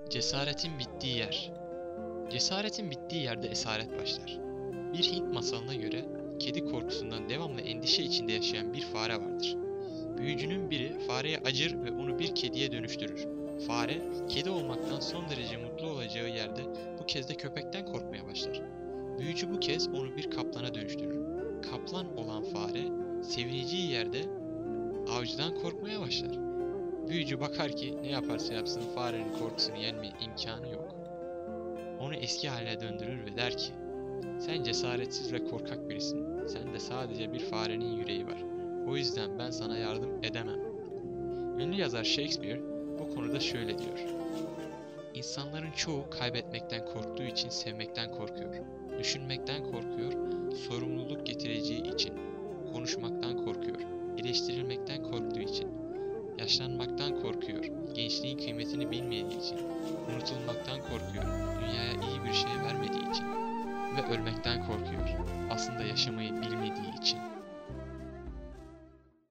Cesaretin bittiği yer. Cesaretin bittiği yerde esaret başlar. Bir Hint masalına göre kedi korkusundan devamlı endişe içinde yaşayan bir fare vardır. Büyücünün biri fareye acır ve onu bir kediye dönüştürür. Fare, kedi olmaktan son derece mutlu olacağı yerde bu kez de köpekten korkmaya başlar. Büyücü bu kez onu bir kaplana dönüştürür. Kaplan olan fare, sevineceği yerde avcıdan korkmaya başlar. Büyücü bakar ki ne yaparsa yapsın farenin korkusunu yenmeye imkanı yok. Onu eski haline döndürür ve der ki, sen cesaretsiz ve korkak birisin. Sende sadece bir farenin yüreği var. O yüzden ben sana yardım edemem. Ünlü yazar Shakespeare bu konuda şöyle diyor. İnsanların çoğu kaybetmekten korktuğu için sevmekten korkuyor. Düşünmekten korkuyor, sorumluluk getireceği için. Konuşmaktan korkuyor, eleştirilmekten korktuğu için. Yaşlanmaktan korkuyor, gençliğin kıymetini bilmediği için. Unutulmaktan korkuyor, dünyaya iyi bir şey vermediği için. Ve ölmekten korkuyor, aslında yaşamayı bilmediği için.